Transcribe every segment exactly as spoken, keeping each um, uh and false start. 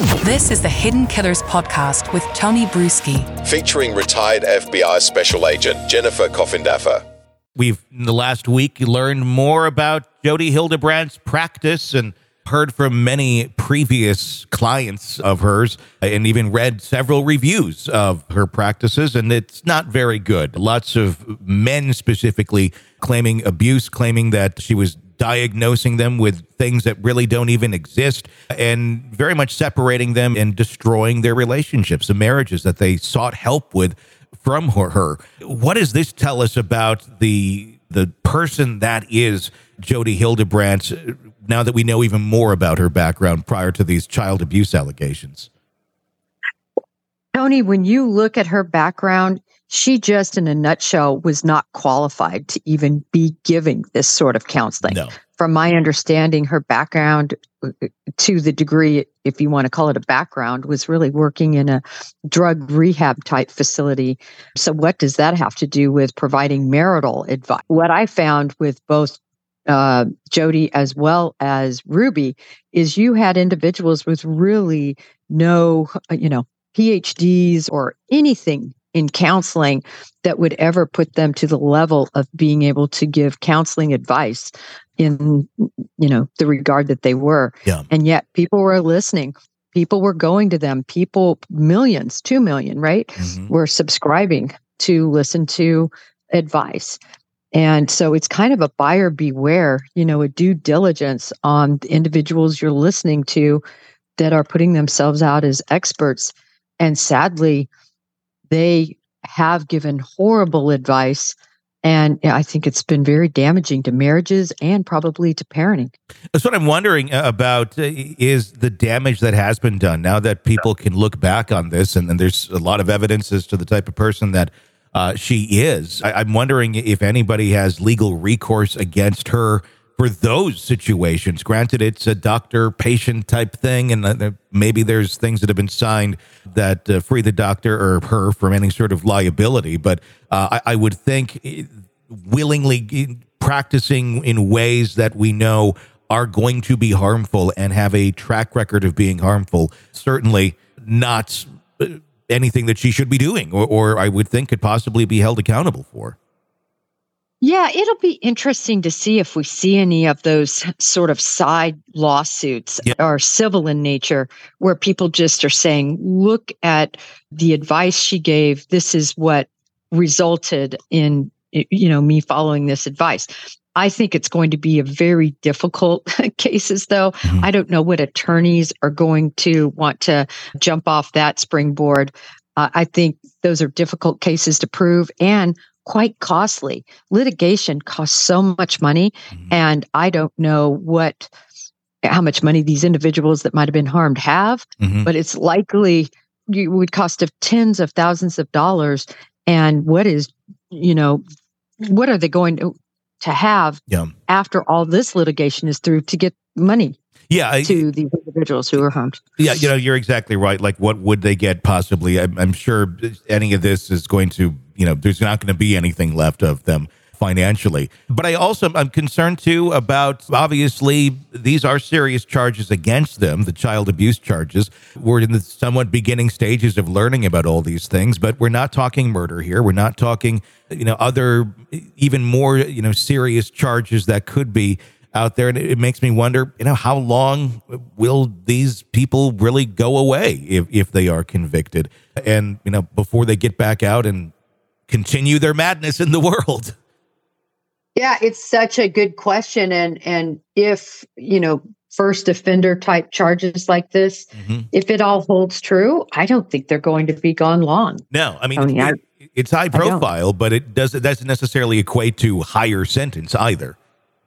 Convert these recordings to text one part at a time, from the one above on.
This is the Hidden Killers podcast with Tony Brueski, featuring retired F B I Special Agent Jennifer Coffindaffer. We've, in the last week, learned more about Jodi Hildebrandt's practice and heard from many previous clients of hers and even read several reviews of her practices, and it's not very good. Lots of men specifically claiming abuse, claiming that she was diagnosing them with things that really don't even exist, and very much separating them and destroying their relationships, the marriages that they sought help with from her. What does this tell us about the the person that is Jodi Hildebrandt, now that we know even more about her background prior to these child abuse allegations? Tony, when you look at her background, she just, in a nutshell, was not qualified to even be giving this sort of counseling. No. From my understanding, her background, to the degree, if you want to call it a background, was really working in a drug rehab type facility. So what does that have to do with providing marital advice? What I found with both uh, Jodi as well as Ruby is you had individuals with really no, you know, P H Ds or anything in counseling that would ever put them to the level of being able to give counseling advice in, you know, the regard that they were. Yeah. And yet people were listening. People were going to them. People, millions, two million, right, mm-hmm. were subscribing to listen to advice. And so it's kind of a buyer beware, you know, a due diligence on the individuals you're listening to that are putting themselves out as experts. And sadly, they have given horrible advice, and I think it's been very damaging to marriages and probably to parenting. That's what I'm wondering about, uh, is the damage that has been done. Now that people can look back on this, and, and there's a lot of evidence as to the type of person that uh, she is, I, I'm wondering if anybody has legal recourse against her for those situations. Granted, it's a doctor-patient type thing, and uh, maybe there's things that have been signed that uh, free the doctor or her from any sort of liability. But uh, I, I would think willingly practicing in ways that we know are going to be harmful and have a track record of being harmful, certainly not anything that she should be doing, or, or I would think could possibly be held accountable for. Yeah, it'll be interesting to see if we see any of those sort of side lawsuits yeah. or civil in nature where people just are saying, look at the advice she gave. This is what resulted in, you know, me following this advice. I think it's going to be a very difficult cases, though. Mm-hmm. I don't know what attorneys are going to want to jump off that springboard. Uh, I think those are difficult cases to prove and quite costly. Litigation costs so much money, mm-hmm. and I don't know what, how much money these individuals that might have been harmed have, mm-hmm. but it's likely it would cost of tens of thousands of dollars. And what is, you know, what are they going to, to have yeah. after all this litigation is through to get money? Yeah, I, to these individuals who are harmed. Yeah, you know, you're exactly right. Like, what would they get possibly? I'm, I'm sure any of this is going to, you know, there's not going to be anything left of them financially. But I also, I'm concerned too about, obviously, these are serious charges against them, the child abuse charges. We're in the somewhat beginning stages of learning about all these things, but we're not talking murder here. We're not talking, you know, other, even more, you know, serious charges that could be out there. And it makes me wonder, you know, how long will these people really go away if, if they are convicted, and, you know, before they get back out and continue their madness in the world? Yeah, it's such a good question. And, and if, you know, first offender type charges like this, mm-hmm. if it all holds true, I don't think they're going to be gone long. No, I mean, I mean it, I, it's high profile, but it doesn't, doesn't necessarily equate to higher sentence either.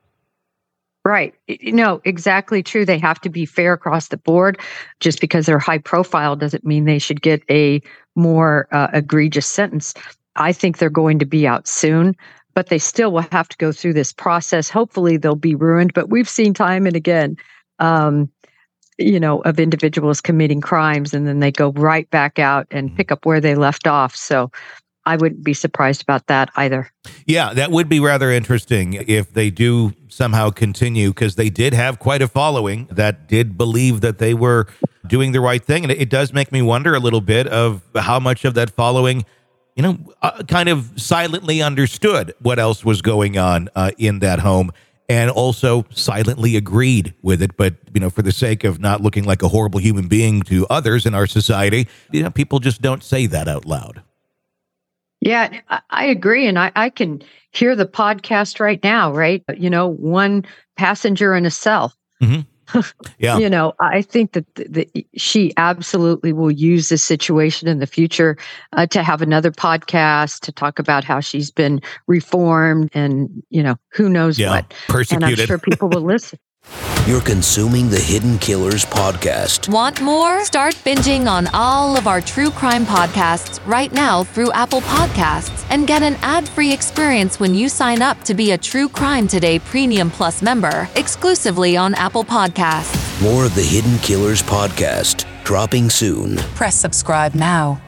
Right. No, exactly true. They have to be fair across the board. Just because they're high profile doesn't mean they should get a more uh, egregious sentence. I think they're going to be out soon, but they still will have to go through this process. Hopefully they'll be ruined, but we've seen time and again, um, you know, of individuals committing crimes and then they go right back out and pick up where they left off. So I wouldn't be surprised about that either. Yeah, that would be rather interesting if they do somehow continue, because they did have quite a following that did believe that they were doing the right thing. And it, it does make me wonder a little bit of how much of that following, you know, uh, kind of silently understood what else was going on uh, in that home, and also silently agreed with it. But, you know, for the sake of not looking like a horrible human being to others in our society, you know, people just don't say that out loud. Yeah, I, I agree. And I, I can hear the podcast right now, right? You know, one passenger in a cell. Mm-hmm. Yeah. You know, I think that the, the, she absolutely will use this situation in the future uh, to have another podcast to talk about how she's been reformed and, you know, who knows yeah. what. Persecuted. And I'm sure people will listen. You're consuming the Hidden Killers podcast. Want more? Start binging on all of our true crime podcasts right now through Apple Podcasts and get an ad-free experience when you sign up to be a True Crime Today Premium Plus member exclusively on Apple Podcasts. More of the Hidden Killers podcast dropping soon. Press subscribe now.